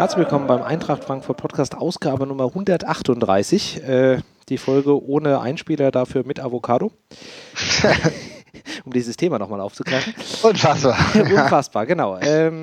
Herzlich willkommen beim Eintracht Frankfurt Podcast, Ausgabe Nummer 138. Die Folge ohne Einspieler, dafür mit Avocado. Um dieses Thema nochmal aufzugreifen. Unfassbar. Unfassbar, genau.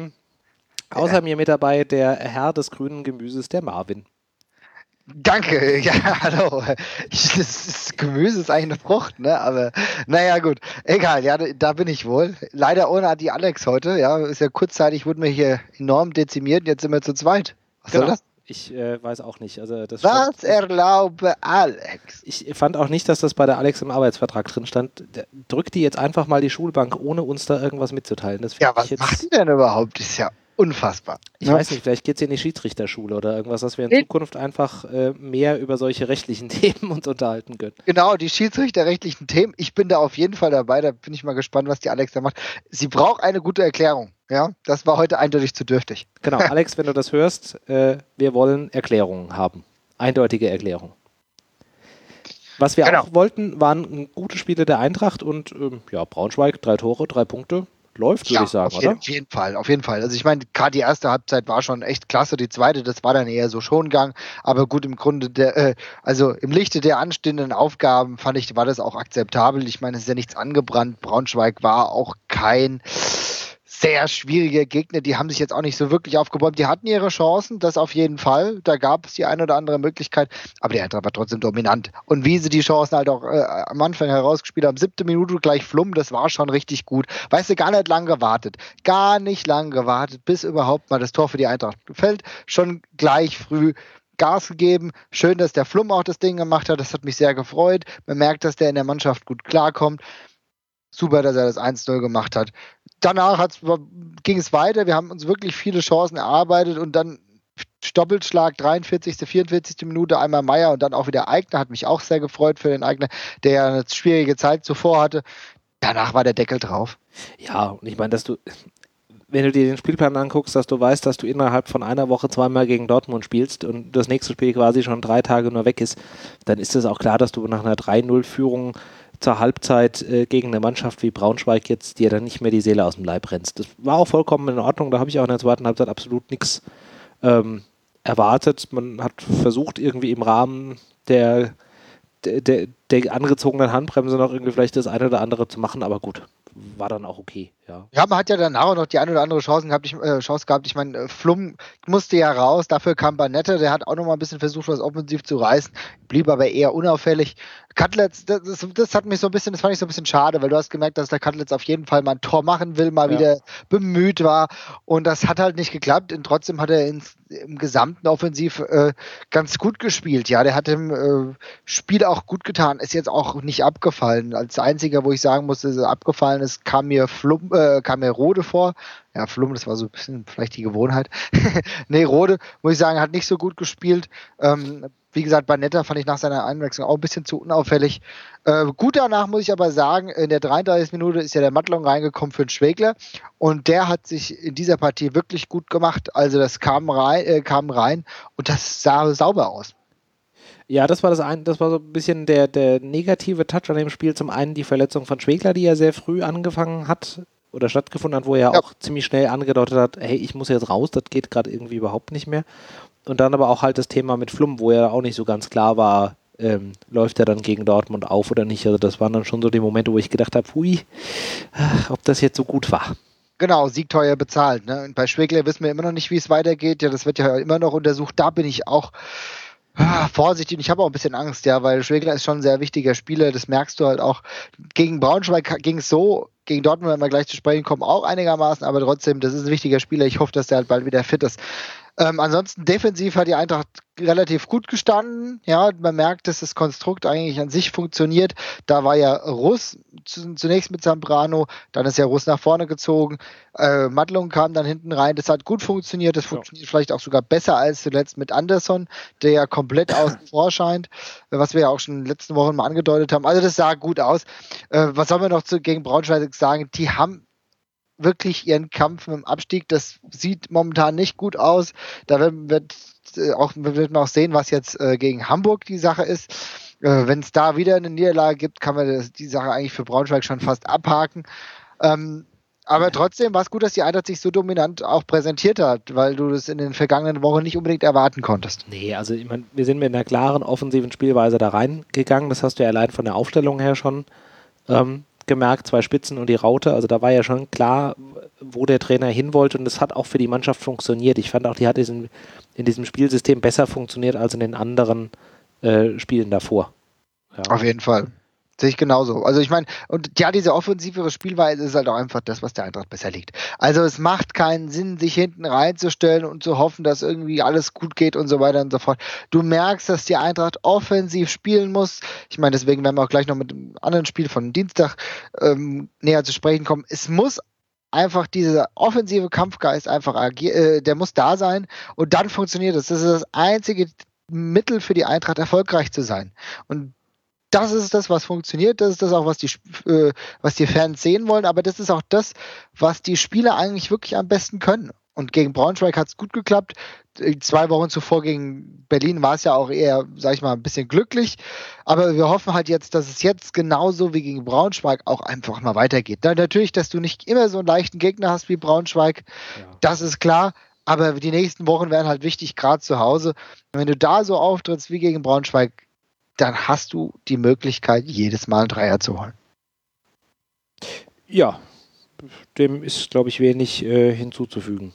Außer mir mit dabei der Herr des grünen Gemüses, der Marvin. Danke, ja, hallo. Das Gemüse ist eigentlich eine Frucht, ne? Aber naja, gut. Egal, ja, da bin ich wohl. Leider ohne die Alex heute, ja. Ist ja kurzzeitig, wurden wir hier enorm dezimiert, jetzt sind wir zu zweit. Was soll das? Ich weiß auch nicht. Also Was erlaube Alex? Ich fand auch nicht, dass das bei der Alex im Arbeitsvertrag drin stand. Drückt die jetzt einfach mal die Schulbank, ohne uns da irgendwas mitzuteilen. Ja, was macht die denn überhaupt? Das ist ja unfassbar. Ich weiß nicht, vielleicht geht es in die Schiedsrichterschule oder irgendwas, dass wir in Zukunft einfach mehr über solche rechtlichen Themen uns unterhalten können. Genau, die schiedsrichterrechtlichen Themen. Ich bin da auf jeden Fall dabei, da bin ich mal gespannt, was die Alex da macht. Sie braucht eine gute Erklärung. Ja, das war heute eindeutig zu dürftig. Genau, Alex, wenn du das hörst, wir wollen Erklärungen haben. Eindeutige Erklärungen. Was wir auch wollten, waren gute Spiele der Eintracht und Braunschweig, 3 Tore, 3 Punkte. Läuft, würde ich sagen, oder? Auf jeden Fall. Also ich meine, gerade die erste Halbzeit war schon echt klasse, die zweite, das war dann eher so Schongang, aber gut, im Grunde, also im Lichte der anstehenden Aufgaben fand ich, war das auch akzeptabel. Ich meine, es ist ja nichts angebrannt. Braunschweig war auch kein sehr schwieriger Gegner, die haben sich jetzt auch nicht so wirklich aufgebäumt. Die hatten ihre Chancen, das auf jeden Fall. Da gab es die eine oder andere Möglichkeit, aber die Eintracht war trotzdem dominant. Und wie sie die Chancen halt auch am Anfang herausgespielt haben, 7. Minute gleich Flumm, das war schon richtig gut. Weißt du, gar nicht lang gewartet, bis überhaupt mal das Tor für die Eintracht gefällt. Schon gleich früh Gas gegeben. Schön, dass der Flumm auch das Ding gemacht hat, das hat mich sehr gefreut. Man merkt, dass der in der Mannschaft gut klarkommt. Super, dass er das 1-0 gemacht hat. Danach ging es weiter. Wir haben uns wirklich viele Chancen erarbeitet und dann Doppelschlag, 43., 44. Minute, einmal Meier und dann auch wieder Aigner. Hat mich auch sehr gefreut für den Aigner, der ja eine schwierige Zeit zuvor hatte. Danach war der Deckel drauf. Ja, und ich meine, wenn du dir den Spielplan anguckst, dass du weißt, dass du innerhalb von einer Woche zweimal gegen Dortmund spielst und das nächste Spiel quasi schon 3 Tage nur weg ist, dann ist es auch klar, dass du nach einer 3-0-Führung zur Halbzeit gegen eine Mannschaft wie Braunschweig jetzt dir dann nicht mehr die Seele aus dem Leib rennst. Das war auch vollkommen in Ordnung, da habe ich auch in der zweiten Halbzeit absolut nichts erwartet. Man hat versucht, irgendwie im Rahmen der angezogenen Handbremse noch irgendwie vielleicht das eine oder andere zu machen, aber gut, war dann auch okay. Ja, man hat ja danach auch noch die eine oder andere Chance gehabt. Ich meine, Flumm musste ja raus, dafür kam Banette, der hat auch noch mal ein bisschen versucht, was offensiv zu reißen, blieb aber eher unauffällig. Cutlets, das fand ich so ein bisschen schade, weil du hast gemerkt, dass der Cutlets auf jeden Fall mal ein Tor machen will, wieder bemüht war und das hat halt nicht geklappt und trotzdem hat er im gesamten Offensiv ganz gut gespielt. Ja, der hat im Spiel auch gut getan, ist jetzt auch nicht abgefallen. Als einziger, wo ich sagen muss, dass er abgefallen ist, kam mir Rode vor. Ja, Flumm, das war so ein bisschen vielleicht die Gewohnheit. Nee, Rode, muss ich sagen, hat nicht so gut gespielt. Wie gesagt, Banetta fand ich nach seiner Einwechslung auch ein bisschen zu unauffällig. Gut danach muss ich aber sagen, in der 33. Minute ist ja der Mattlong reingekommen für den Schwegler und der hat sich in dieser Partie wirklich gut gemacht. Also das kam rein und das sah sauber aus. Ja, das war so ein bisschen der negative Touch an dem Spiel. Zum einen die Verletzung von Schwegler, die ja sehr früh angefangen hat oder stattgefunden hat, wo er auch ziemlich schnell angedeutet hat, hey, ich muss jetzt raus, das geht gerade irgendwie überhaupt nicht mehr. Und dann aber auch halt das Thema mit Flumm, wo er auch nicht so ganz klar war, läuft er dann gegen Dortmund auf oder nicht. Also das waren dann schon so die Momente, wo ich gedacht habe, ob das jetzt so gut war. Genau, siegteuer bezahlt. Ne? Und bei Schwegler wissen wir immer noch nicht, wie es weitergeht. Ja, das wird ja immer noch untersucht. Da bin ich auch vorsichtig und ich habe auch ein bisschen Angst, ja, weil Schwegler ist schon ein sehr wichtiger Spieler, das merkst du halt auch. Gegen Braunschweig ging es so, gegen Dortmund, wenn wir gleich zu sprechen kommen, auch einigermaßen, aber trotzdem, das ist ein wichtiger Spieler, ich hoffe, dass der halt bald wieder fit ist. Ansonsten defensiv hat die Eintracht relativ gut gestanden. Ja, man merkt, dass das Konstrukt eigentlich an sich funktioniert. Da war ja Russ zunächst mit Zambrano, dann ist ja Russ nach vorne gezogen. Mattlung kam dann hinten rein. Das hat gut funktioniert. Das funktioniert vielleicht auch sogar besser als zuletzt mit Anderson, der ja komplett außen vor scheint, was wir ja auch schon in den letzten Wochen mal angedeutet haben. Also das sah gut aus. Was soll man noch gegen Braunschweig sagen? Die haben wirklich ihren Kampf mit dem Abstieg, das sieht momentan nicht gut aus. Da wird man auch sehen, was jetzt gegen Hamburg die Sache ist. Wenn es da wieder eine Niederlage gibt, kann man die Sache eigentlich für Braunschweig schon fast abhaken. Aber trotzdem war es gut, dass die Eintracht sich so dominant auch präsentiert hat, weil du das in den vergangenen Wochen nicht unbedingt erwarten konntest. Nee, also ich meine, wir sind mit einer klaren offensiven Spielweise da reingegangen. Das hast du ja allein von der Aufstellung her schon gemerkt, 2 Spitzen und die Raute. Also da war ja schon klar, wo der Trainer hin wollte und das hat auch für die Mannschaft funktioniert. Ich fand auch, die hat in diesem Spielsystem besser funktioniert als in den anderen Spielen davor. Ja. Auf jeden Fall. Sehe ich genauso. Also ich meine, und ja, diese offensivere Spielweise ist halt auch einfach das, was der Eintracht besser liegt. Also es macht keinen Sinn, sich hinten reinzustellen und zu hoffen, dass irgendwie alles gut geht und so weiter und so fort. Du merkst, dass die Eintracht offensiv spielen muss. Ich meine, deswegen werden wir auch gleich noch mit dem anderen Spiel von Dienstag näher zu sprechen kommen. Es muss einfach dieser offensive Kampfgeist einfach der muss da sein und dann funktioniert es. Das ist das einzige Mittel für die Eintracht, erfolgreich zu sein. Und das ist das, was funktioniert, das ist das auch, was die Fans sehen wollen, aber das ist auch das, was die Spieler eigentlich wirklich am besten können. Und gegen Braunschweig hat es gut geklappt. 2 Wochen zuvor gegen Berlin war es ja auch eher, sag ich mal, ein bisschen glücklich. Aber wir hoffen halt jetzt, dass es jetzt genauso wie gegen Braunschweig auch einfach mal weitergeht. Dann natürlich, dass du nicht immer so einen leichten Gegner hast wie Braunschweig, das ist klar. Aber die nächsten Wochen werden halt wichtig, gerade zu Hause. Und wenn du da so auftrittst wie gegen Braunschweig, dann hast du die Möglichkeit, jedes Mal einen Dreier zu holen. Ja, dem ist, glaube ich, wenig hinzuzufügen.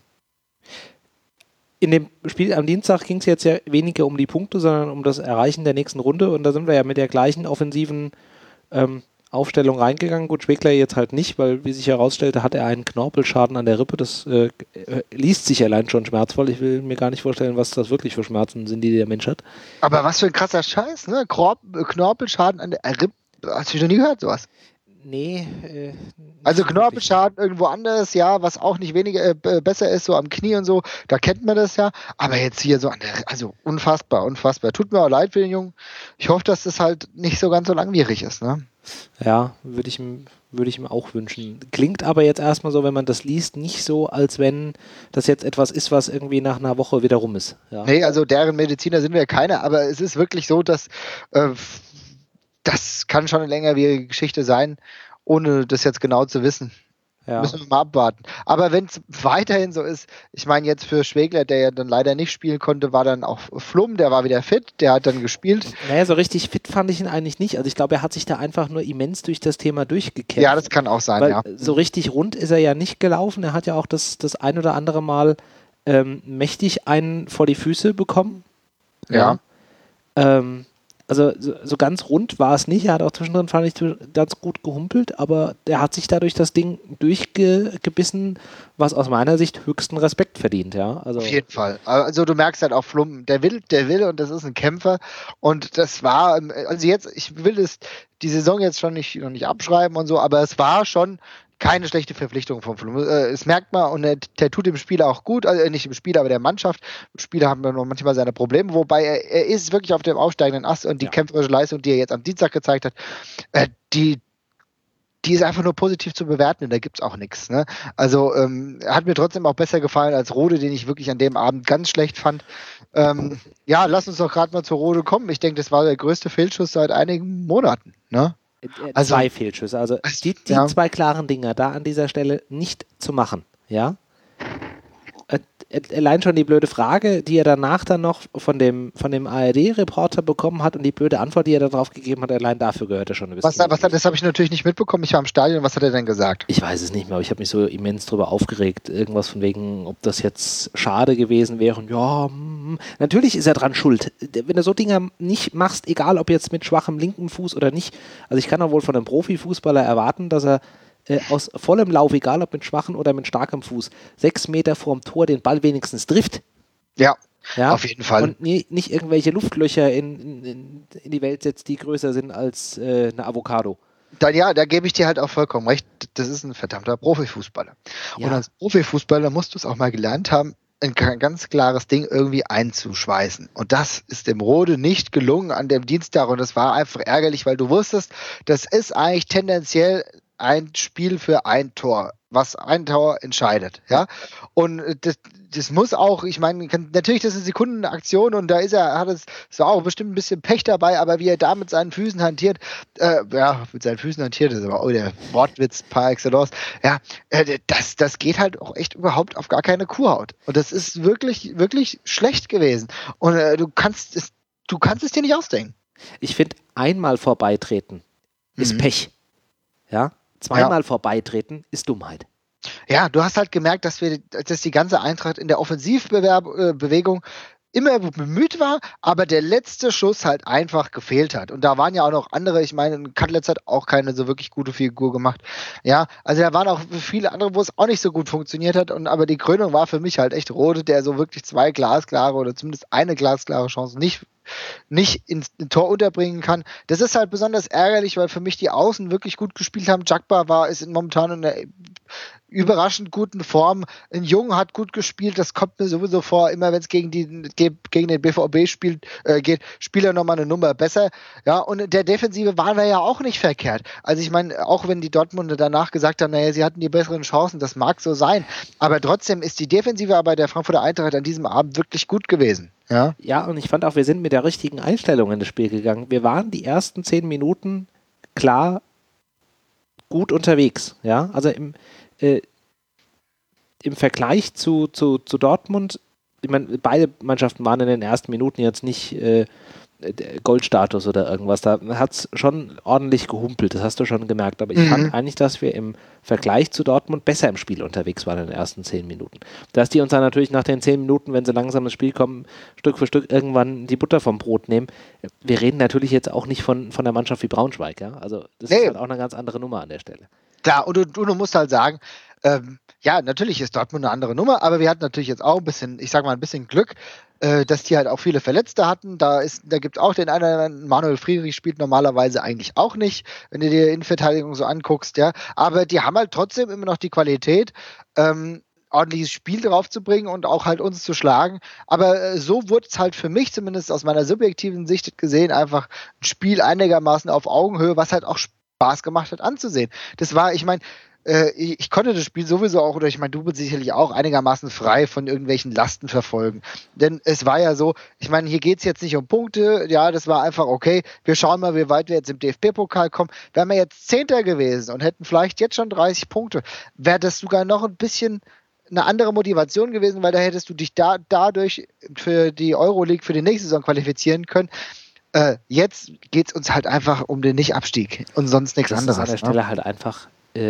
In dem Spiel am Dienstag ging es jetzt ja weniger um die Punkte, sondern um das Erreichen der nächsten Runde und da sind wir ja mit der gleichen offensiven Aufstellung reingegangen. Gut, Schwegler jetzt halt nicht, weil, wie sich herausstellte, hat er einen Knorpelschaden an der Rippe. Das liest sich allein schon schmerzvoll. Ich will mir gar nicht vorstellen, was das wirklich für Schmerzen sind, die der Mensch hat. Aber was für ein krasser Scheiß, ne? Knorpelschaden an der Rippe. Hast du noch nie gehört, sowas? Nee. Also Knorpelschaden irgendwo anders, ja, was auch nicht weniger besser ist, so am Knie und so, da kennt man das ja. Aber jetzt hier so also unfassbar, unfassbar. Tut mir auch leid für den Jungen. Ich hoffe, dass das halt nicht so ganz so langwierig ist, ne? Ja, würde ich ihm auch wünschen. Klingt aber jetzt erstmal so, wenn man das liest, nicht so, als wenn das jetzt etwas ist, was irgendwie nach einer Woche wieder rum ist. Ja. Nee, also deren Mediziner sind wir ja keine, aber es ist wirklich so, dass das kann schon eine längerwierige Geschichte sein, ohne das jetzt genau zu wissen. Ja. Müssen wir mal abwarten. Aber wenn es weiterhin so ist, ich meine jetzt für Schwegler, der ja dann leider nicht spielen konnte, war dann auch Flum, der war wieder fit, der hat dann gespielt. Naja, so richtig fit fand ich ihn eigentlich nicht. Also ich glaube, er hat sich da einfach nur immens durch das Thema durchgekämpft. Ja, das kann auch sein, weil ja. So richtig rund ist er ja nicht gelaufen. Er hat ja auch das ein oder andere Mal mächtig einen vor die Füße bekommen. Ja. Also so ganz rund war es nicht. Er hat auch zwischendrin, fand ich, ganz gut gehumpelt, aber er hat sich dadurch das Ding durchgebissen, was aus meiner Sicht höchsten Respekt verdient. Ja? Also auf jeden Fall. Also du merkst halt auch Flum, der will und das ist ein Kämpfer und das war, also jetzt, ich will die Saison jetzt schon noch nicht abschreiben und so, aber es war schon keine schlechte Verpflichtung vom Flum. Das merkt man und der tut dem Spieler auch gut, also nicht dem Spieler, aber der Mannschaft. Spieler haben noch manchmal seine Probleme, wobei er ist wirklich auf dem aufsteigenden Ast und die kämpferische Leistung, die er jetzt am Dienstag gezeigt hat, die ist einfach nur positiv zu bewerten und da gibt es auch nichts. Ne? Also hat mir trotzdem auch besser gefallen als Rode, den ich wirklich an dem Abend ganz schlecht fand. Ja, lass uns doch gerade mal zu Rode kommen. Ich denke, das war der größte Fehlschuss seit einigen Monaten. Ne? Also, 2 Fehlschüsse. Also die 2 klaren Dinger da an dieser Stelle nicht zu machen. Ja. Allein schon die blöde Frage, die er danach dann noch von dem ARD-Reporter bekommen hat und die blöde Antwort, die er darauf gegeben hat, allein dafür gehört er schon ein bisschen. Das habe ich natürlich nicht mitbekommen. Ich war im Stadion. Was hat er denn gesagt? Ich weiß es nicht mehr, aber ich habe mich so immens drüber aufgeregt. Irgendwas von wegen, ob das jetzt schade gewesen wäre. Und ja, natürlich ist er dran schuld. Wenn du so Dinger nicht machst, egal ob jetzt mit schwachem linken Fuß oder nicht. Also ich kann doch wohl von einem Profifußballer erwarten, dass er aus vollem Lauf, egal ob mit schwachem oder mit starkem Fuß, 6 Meter vorm Tor den Ball wenigstens trifft. Ja, auf jeden Fall. Und nicht irgendwelche Luftlöcher in die Welt setzt, die größer sind als eine Avocado. Da gebe ich dir halt auch vollkommen recht. Das ist ein verdammter Profifußballer. Ja. Und als Profifußballer musst du es auch mal gelernt haben, ein ganz klares Ding irgendwie einzuschweißen. Und das ist dem Rode nicht gelungen an dem Dienstag und das war einfach ärgerlich, weil du wusstest, das ist eigentlich tendenziell ein Spiel für ein Tor, was ein Tor entscheidet, ja. Und das muss auch, ich meine, natürlich, das ist eine Sekundenaktion und da ist es war auch bestimmt ein bisschen Pech dabei, aber wie er da mit seinen Füßen hantiert, mit seinen Füßen hantiert, das ist aber auch der Wortwitz par excellence, ja, das geht halt auch echt überhaupt auf gar keine Kuhhaut. Und das ist wirklich, wirklich schlecht gewesen. Und du kannst es dir nicht ausdenken. Ich finde, einmal vorbeitreten ist Pech. Ja? Zweimal vorbeitreten ist Dummheit. Ja, du hast halt gemerkt, dass die ganze Eintracht in der Offensivbewegung immer bemüht war, aber der letzte Schuss halt einfach gefehlt hat. Und da waren ja auch noch andere, ich meine, Cutlets hat auch keine so wirklich gute Figur gemacht. Ja, also da waren auch viele andere, wo es auch nicht so gut funktioniert hat. Aber die Krönung war für mich halt echt Rode, der so wirklich 2 glasklare oder zumindest eine glasklare Chance nicht ins Tor unterbringen kann. Das ist halt besonders ärgerlich, weil für mich die Außen wirklich gut gespielt haben. Jagba ist momentan in einer überraschend guten Form. Ein Jung hat gut gespielt, das kommt mir sowieso vor, immer wenn es gegen den BVB geht, spielt er nochmal eine Nummer besser. Ja, und der Defensive waren wir ja auch nicht verkehrt. Also ich meine, auch wenn die Dortmunder danach gesagt haben, naja, sie hatten die besseren Chancen, das mag so sein, aber trotzdem ist die Defensive bei der Frankfurter Eintracht an diesem Abend wirklich gut gewesen. Ja, und ich fand auch, wir sind mit der richtigen Einstellung in das Spiel gegangen. Wir waren die ersten 10 Minuten klar gut unterwegs. Ja, also im Vergleich zu Dortmund, ich meine, beide Mannschaften waren in den ersten Minuten jetzt nicht Goldstatus oder irgendwas. Da hat es schon ordentlich gehumpelt, das hast du schon gemerkt. Aber ich fand eigentlich, dass wir im Vergleich zu Dortmund besser im Spiel unterwegs waren in den ersten 10 Minuten. Dass die uns dann natürlich nach den 10 Minuten, wenn sie langsam ins Spiel kommen, Stück für Stück irgendwann die Butter vom Brot nehmen. Wir reden natürlich jetzt auch nicht von der Mannschaft wie Braunschweig. Ja? Also das ist halt auch eine ganz andere Nummer an der Stelle. Klar, und du musst halt sagen, ja, natürlich ist Dortmund eine andere Nummer, aber wir hatten natürlich jetzt auch ein bisschen Glück, dass die halt auch viele Verletzte hatten. Da gibt es auch den einen, Manuel Friedrich spielt normalerweise eigentlich auch nicht, wenn du dir die Innenverteidigung so anguckst, ja. Aber die haben halt trotzdem immer noch die Qualität, ordentliches Spiel drauf zu bringen und auch halt uns zu schlagen. Aber so wurde es halt für mich, zumindest aus meiner subjektiven Sicht gesehen, einfach ein Spiel einigermaßen auf Augenhöhe, was halt auch Spaß gemacht hat anzusehen. Das war, ich meine, ich konnte das Spiel sowieso auch, oder ich meine, du bist sicherlich auch einigermaßen frei von irgendwelchen Lasten verfolgen. Denn es war ja so, ich meine, hier geht es jetzt nicht um Punkte, ja, das war einfach okay, wir schauen mal, wie weit wir jetzt im DFB-Pokal kommen. Wären wir jetzt Zehnter gewesen und hätten vielleicht jetzt schon 30 Punkte, wäre das sogar noch ein bisschen eine andere Motivation gewesen, weil da hättest du dich dadurch für die Euroleague für die nächste Saison qualifizieren können. Jetzt geht es uns halt einfach um den Nicht-Abstieg und sonst nichts anderes. Das ist an der Stelle halt einfach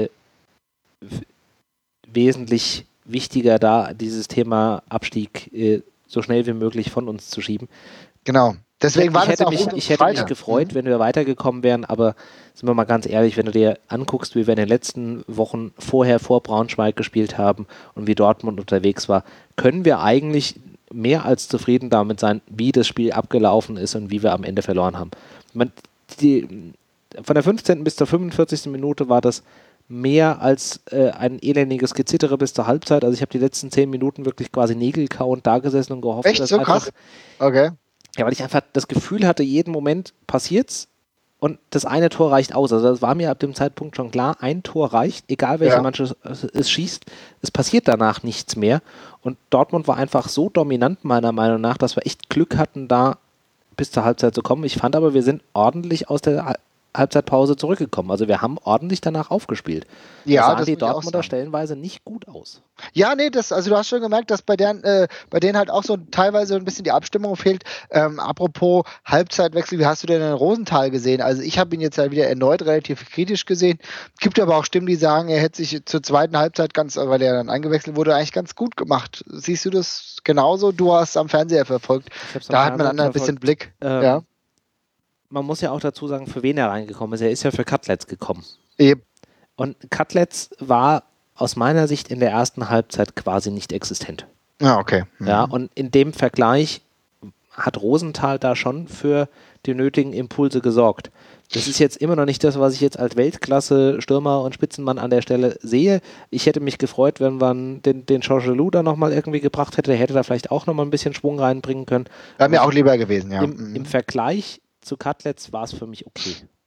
wesentlich wichtiger, da dieses Thema Abstieg so schnell wie möglich von uns zu schieben. Genau. Deswegen ich hätte mich gefreut, wenn wir weitergekommen wären, aber sind wir mal ganz ehrlich, wenn du dir anguckst, wie wir in den letzten Wochen vor Braunschweig gespielt haben und wie Dortmund unterwegs war, können wir eigentlich mehr als zufrieden damit sein, wie das Spiel abgelaufen ist und wie wir am Ende verloren haben. Von der 15. bis zur 45. Minute war das mehr als ein elendiges Gezittere bis zur Halbzeit. Also ich habe die letzten 10 Minuten wirklich quasi nägelkauend da gesessen und gehofft, echt so krass? Okay. Ja, weil ich einfach das Gefühl hatte, jeden Moment passiert's und das eine Tor reicht aus. Also das war mir ab dem Zeitpunkt schon klar, ein Tor reicht, egal welche Mannschaft es schießt, es passiert danach nichts mehr. Und Dortmund war einfach so dominant meiner Meinung nach, dass wir echt Glück hatten, da bis zur Halbzeit zu kommen. Ich fand aber, wir sind ordentlich aus der Halbzeitpause zurückgekommen. Also wir haben ordentlich danach aufgespielt. Ja, das sahen die Dortmunder stellenweise nicht gut aus. Ja, nee, also du hast schon gemerkt, dass bei denen halt auch so teilweise ein bisschen die Abstimmung fehlt. Apropos Halbzeitwechsel, wie hast du denn den Rosenthal gesehen? Also ich habe ihn jetzt halt wieder erneut relativ kritisch gesehen. Gibt aber auch Stimmen, die sagen, er hätte sich zur zweiten Halbzeit weil er dann eingewechselt wurde, eigentlich ganz gut gemacht. Siehst du das genauso? Du hast am Fernseher verfolgt. Da hat man ein bisschen Blick. Ja. Man muss ja auch dazu sagen, für wen er reingekommen ist. Er ist ja für Cutlets gekommen. Eben. Und Cutlets war aus meiner Sicht in der ersten Halbzeit quasi nicht existent. Ja, okay. Ja, und in dem Vergleich hat Rosenthal da schon für die nötigen Impulse gesorgt. Das ist jetzt immer noch nicht das, was ich jetzt als Weltklasse-Stürmer und Spitzenmann an der Stelle sehe. Ich hätte mich gefreut, wenn man den Georges da nochmal irgendwie gebracht hätte. Der hätte da vielleicht auch nochmal ein bisschen Schwung reinbringen können. Wäre mir auch lieber gewesen, ja. Im Vergleich zu Cutlets war es für mich okay.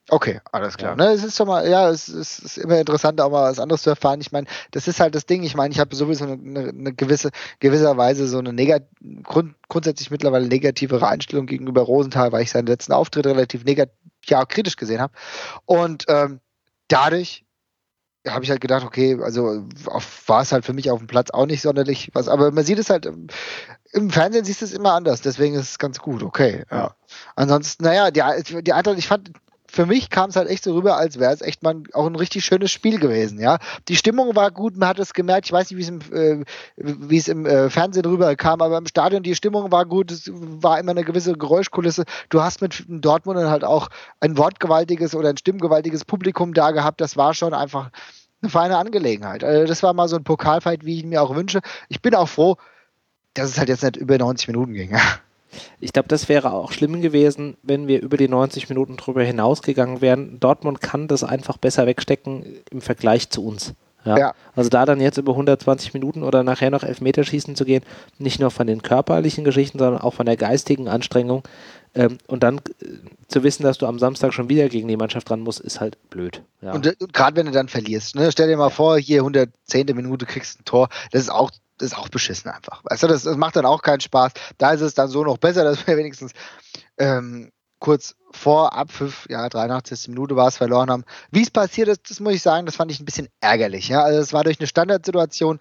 Okay, alles klar. Ja. Ne, es ist doch mal, ja, es ist immer interessant, auch mal was anderes zu erfahren. Ich meine, das ist halt das Ding. Ich meine, ich habe sowieso eine gewisserweise so eine grundsätzlich mittlerweile negativere Einstellung gegenüber Rosenthal, weil ich seinen letzten Auftritt relativ kritisch gesehen habe. Und dadurch habe ich halt gedacht, okay, also war es halt für mich auf dem Platz auch nicht sonderlich was, aber man sieht es halt im Fernsehen siehst du es immer anders, deswegen ist es ganz gut, okay. Ja. Ansonsten, naja, die Eintracht, ich fand, für mich kam es halt echt so rüber, als wäre es echt mal auch ein richtig schönes Spiel gewesen, ja. Die Stimmung war gut, man hat es gemerkt, ich weiß nicht, wie es im Fernsehen rüberkam, aber im Stadion die Stimmung war gut, es war immer eine gewisse Geräuschkulisse. Du hast mit Dortmund halt auch ein wortgewaltiges oder ein stimmgewaltiges Publikum da gehabt, das war schon einfach eine feine Angelegenheit. Also das war mal so ein Pokalfight, wie ich ihn mir auch wünsche. Ich bin auch froh, dass es halt jetzt nicht über 90 Minuten ging. Ich glaube, das wäre auch schlimm gewesen, wenn wir über die 90 Minuten drüber hinausgegangen wären. Dortmund kann das einfach besser wegstecken im Vergleich zu uns. Ja? Ja. Also da dann jetzt über 120 Minuten oder nachher noch Elfmeterschießen zu gehen, nicht nur von den körperlichen Geschichten, sondern auch von der geistigen Anstrengung. Und dann zu wissen, dass du am Samstag schon wieder gegen die Mannschaft ran musst, ist halt blöd. Ja. Und gerade wenn du dann verlierst, ne? Stell dir mal vor, hier 110. Minute kriegst ein Tor, das ist auch beschissen einfach. Weißt du, das macht dann auch keinen Spaß. Da ist es dann so noch besser, dass wir wenigstens kurz vor Abpfiff, 83. Minute war es, verloren haben. Wie es passiert ist, das muss ich sagen, das fand ich ein bisschen ärgerlich. Ja? Also es war durch eine Standardsituation.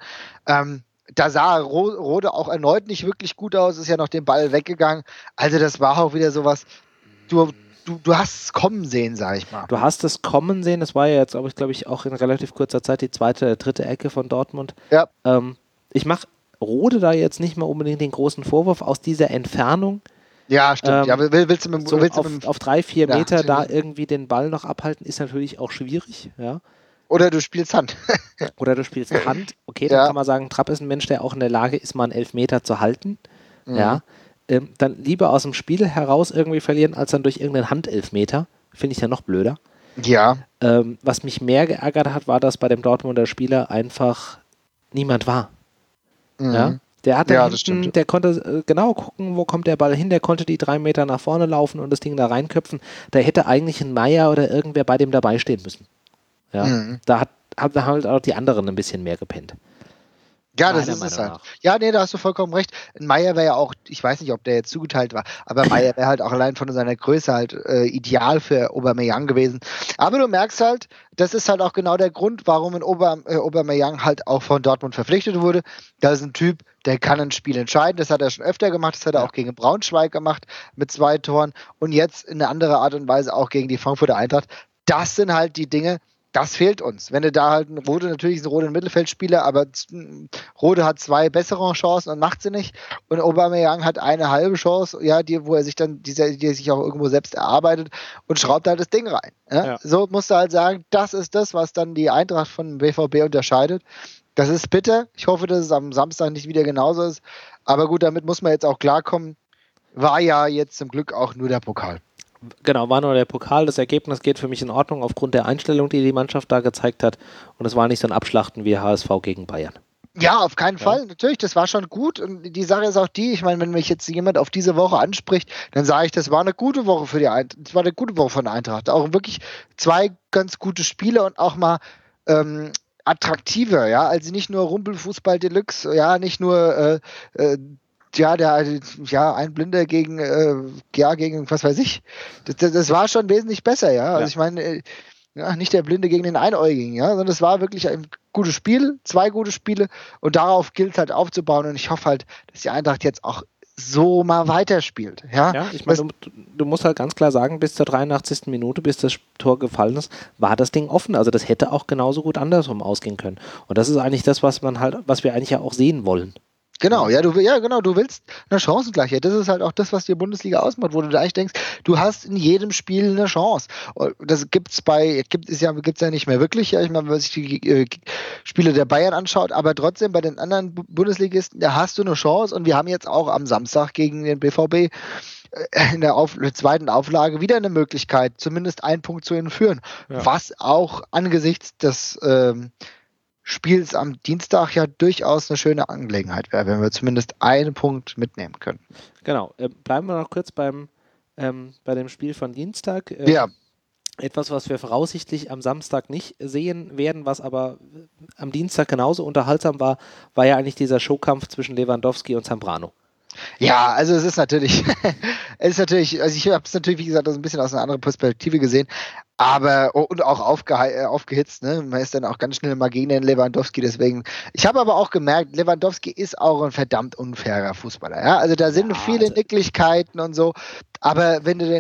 Da sah Rode auch erneut nicht wirklich gut aus, ist ja noch den Ball weggegangen. Also das war auch wieder sowas, du hast es kommen sehen, sag ich mal. Du hast es kommen sehen, das war ja jetzt, glaube ich, auch in relativ kurzer Zeit die zweite, dritte Ecke von Dortmund. Ja. Ich mache Rode da jetzt nicht mal unbedingt den großen Vorwurf aus dieser Entfernung. Ja, stimmt. Willst du so auf 3-4 Meter da stimmt. irgendwie den Ball noch abhalten, ist natürlich auch schwierig. Ja. Oder du spielst Hand. Oder du spielst Hand. Okay, dann kann man sagen, Trapp ist ein Mensch, der auch in der Lage ist, mal einen Elfmeter zu halten. Mhm. Ja. Dann lieber aus dem Spiel heraus irgendwie verlieren, als dann durch irgendeinen Handelfmeter. Finde ich ja noch blöder. Ja. Was mich mehr geärgert hat, war, dass bei dem Dortmunder Spieler einfach niemand war. Mhm. Ja. Der hat hinten, der konnte genau gucken, wo kommt der Ball hin, der konnte die 3 Meter nach vorne laufen und das Ding da reinköpfen. Da hätte eigentlich ein Meier oder irgendwer bei dem dabei stehen müssen. Ja. Mhm. Da haben halt auch die anderen ein bisschen mehr gepennt. Ja, das ist es halt. Ja, nee, da hast du vollkommen recht. Ein Meier wäre ja auch, ich weiß nicht, ob der jetzt zugeteilt war, aber Meier wäre halt auch allein von seiner Größe halt ideal für Aubameyang gewesen. Aber du merkst halt, das ist halt auch genau der Grund, warum ein Aubameyang halt auch von Dortmund verpflichtet wurde. Das ist ein Typ, der kann ein Spiel entscheiden. Das hat er schon öfter gemacht. Das hat er auch gegen Braunschweig gemacht mit 2 Toren und jetzt in eine andere Art und Weise auch gegen die Frankfurter Eintracht. Das sind halt die Dinge, das fehlt uns. Wenn du da halt Rode, natürlich ist ein Rode ein Mittelfeldspieler, aber Rode hat 2 bessere Chancen und macht sie nicht. Und Aubameyang hat eine halbe Chance, ja, wo er sich dann, die sich auch irgendwo selbst erarbeitet und schraubt halt das Ding rein. Ja? Ja. So musst du halt sagen, das ist das, was dann die Eintracht von dem BVB unterscheidet. Das ist bitter. Ich hoffe, dass es am Samstag nicht wieder genauso ist. Aber gut, damit muss man jetzt auch klarkommen. War ja jetzt zum Glück auch nur der Pokal. Genau, war nur der Pokal. Das Ergebnis geht für mich in Ordnung aufgrund der Einstellung, die die Mannschaft da gezeigt hat. Und es war nicht so ein Abschlachten wie HSV gegen Bayern. Ja, auf keinen Fall. Natürlich, das war schon gut. Und die Sache ist auch die, ich meine, wenn mich jetzt jemand auf diese Woche anspricht, dann sage ich, das war eine gute Woche für die Eintracht. Das war eine gute Woche von der Eintracht. Auch wirklich 2 ganz gute Spiele und auch mal attraktiver, ja. Also nicht nur Rumpelfußball Deluxe, ja, nicht nur ein Blinder gegen was weiß ich. Das war schon wesentlich besser, ja. Also ich meine, nicht der Blinde gegen den Einäugigen, ja, sondern es war wirklich ein gutes Spiel, 2 gute Spiele und darauf gilt es halt aufzubauen und ich hoffe halt, dass die Eintracht jetzt auch so mal weiterspielt, ja. Ja, ich meine, du musst halt ganz klar sagen, bis zur 83. Minute, bis das Tor gefallen ist, war das Ding offen. Also das hätte auch genauso gut andersrum ausgehen können. Und das ist eigentlich das, was wir eigentlich ja auch sehen wollen. Genau, du willst eine Chancengleichheit. Das ist halt auch das, was die Bundesliga ausmacht, wo du da eigentlich denkst, du hast in jedem Spiel eine Chance. Das gibt's ja nicht mehr wirklich, ja, ich meine, wenn man sich die Spiele der Bayern anschaut, aber trotzdem bei den anderen Bundesligisten, da hast du eine Chance und wir haben jetzt auch am Samstag gegen den BVB in der zweiten Auflage wieder eine Möglichkeit, zumindest einen Punkt zu entführen, was auch angesichts des Spiels am Dienstag ja durchaus eine schöne Angelegenheit wäre, wenn wir zumindest einen Punkt mitnehmen können. Genau. Bleiben wir noch kurz bei dem Spiel von Dienstag. Etwas, was wir voraussichtlich am Samstag nicht sehen werden, was aber am Dienstag genauso unterhaltsam war, war ja eigentlich dieser Showkampf zwischen Lewandowski und Zambrano. Ja, also es ist natürlich, also ich habe es natürlich, wie gesagt, ein bisschen aus einer anderen Perspektive gesehen, aber und auch aufgehitzt, ne? Man ist dann auch ganz schnell mal gegen den Lewandowski, deswegen. Ich habe aber auch gemerkt, Lewandowski ist auch ein verdammt unfairer Fußballer, ja? Also da sind viele Nicklichkeiten und so, aber wenn du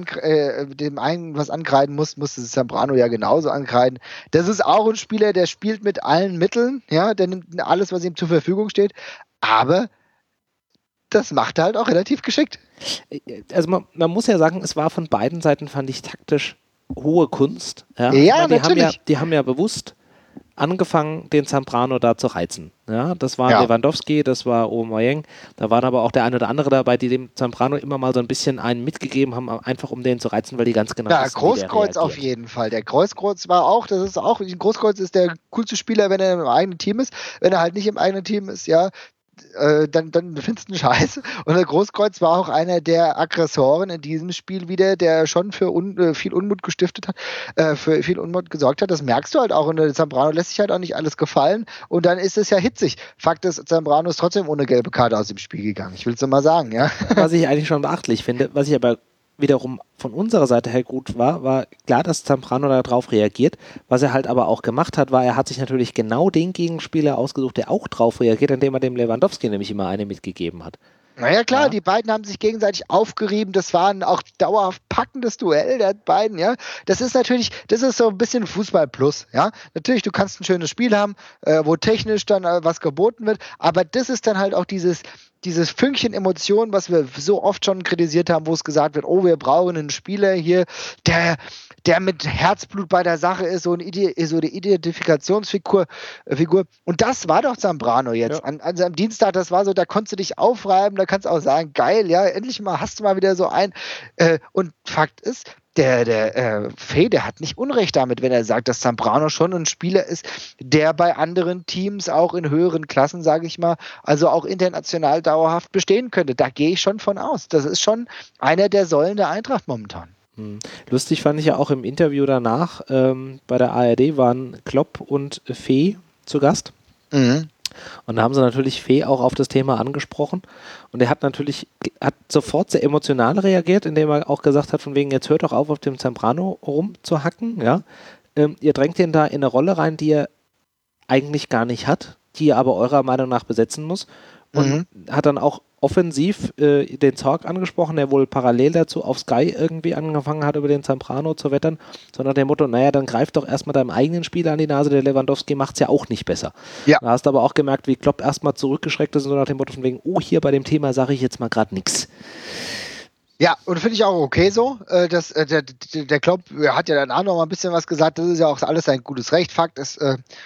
dem einen was ankreiden musst, musst du Zambrano ja genauso ankreiden. Das ist auch ein Spieler, der spielt mit allen Mitteln, ja, der nimmt alles, was ihm zur Verfügung steht, aber das macht er halt auch relativ geschickt. Also man muss ja sagen, es war von beiden Seiten, fand ich, taktisch hohe Kunst. Ja, Ja, meine, natürlich. die haben ja bewusst angefangen, den Zambrano da zu reizen. Ja, das war Lewandowski, das war Aubameyang. Da waren aber auch der eine oder andere dabei, die dem Zambrano immer mal so ein bisschen einen mitgegeben haben, einfach um den zu reizen, weil die ganz genau Ja, wissen, Großkreuz auf jeden Fall. Der Großkreuz war auch, Großkreuz ist der coolste Spieler, wenn er im eigenen Team ist. Wenn er halt nicht im eigenen Team ist, ja, dann findest du einen Scheiß. Und der Großkreuz war auch einer der Aggressoren in diesem Spiel wieder, der schon für viel Unmut gestiftet hat, für viel Unmut gesorgt hat. Das merkst du halt auch. Und der Zambrano lässt sich halt auch nicht alles gefallen. Und dann ist es ja hitzig. Fakt ist, Zambrano ist trotzdem ohne gelbe Karte aus dem Spiel gegangen. Ich will es nur mal sagen, ja. Was ich eigentlich schon beachtlich finde, was ich aber wiederum von unserer Seite her gut war klar, dass Zambrano darauf reagiert. Was er halt aber auch gemacht hat, war, er hat sich natürlich genau den Gegenspieler ausgesucht, der auch drauf reagiert, indem er dem Lewandowski nämlich immer eine mitgegeben hat. Naja, klar, die beiden haben sich gegenseitig aufgerieben. Das war ein auch dauerhaft packendes Duell der beiden, ja. Das ist so ein bisschen Fußball plus, ja. Natürlich, du kannst ein schönes Spiel haben, wo technisch dann was geboten wird, aber das ist dann halt auch dieses Fünkchen Emotion, was wir so oft schon kritisiert haben, wo es gesagt wird, oh, wir brauchen einen Spieler hier, der mit Herzblut bei der Sache ist, so eine Identifikationsfigur. Und das war doch Zambrano jetzt. Ja. An seinem Dienstag, das war so, da konntest du dich aufreiben, da kannst du auch sagen, geil, ja, endlich mal hast du mal wieder so einen. Und Fakt ist, der Fee, der hat nicht Unrecht damit, wenn er sagt, dass Zambrano schon ein Spieler ist, der bei anderen Teams auch in höheren Klassen, sage ich mal, also auch international dauerhaft bestehen könnte. Da gehe ich schon von aus. Das ist schon einer der Säulen der Eintracht momentan. Lustig fand ich ja auch im Interview danach, bei der ARD waren Klopp und Fee zu Gast. Mhm. Und da haben sie natürlich Fee auch auf das Thema angesprochen. Und er hat sofort sehr emotional reagiert, indem er auch gesagt hat, von wegen, jetzt hört doch auf dem Zambrano rumzuhacken. Ja? Ihr drängt ihn da in eine Rolle rein, die er eigentlich gar nicht hat, die er aber eurer Meinung nach besetzen muss. Und hat dann auch offensiv den Zorc angesprochen, der wohl parallel dazu auf Sky irgendwie angefangen hat, über den Zambrano zu wettern, sondern dem Motto, naja, dann greif doch erstmal deinem eigenen Spieler an die Nase, der Lewandowski macht es ja auch nicht besser. Ja. Da hast du aber auch gemerkt, wie Klopp erstmal zurückgeschreckt ist und so nach dem Motto von wegen, oh, hier bei dem Thema sage ich jetzt mal gerade nichts. Ja, und finde ich auch okay so. Der Klopp hat ja dann auch noch mal ein bisschen was gesagt. Das ist ja auch alles ein gutes Recht. Fakt ist,